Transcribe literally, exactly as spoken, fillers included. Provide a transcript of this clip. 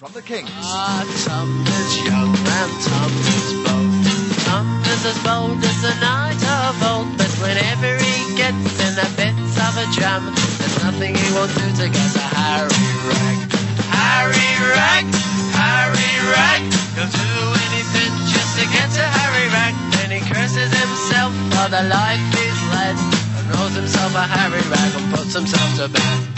from the Kings. Ah, Tom is young and Tom is bold. Tom is as bold as the night of old, but whenever he gets in a bit of a jam, there's nothing he won't do to get a Harry Rag. Harry Rag, Harry Rag, he'll do anything just to get to Harry Rag. Then he curses himself for the life he's led, and rolls himself a Harry Rag and puts himself to bed.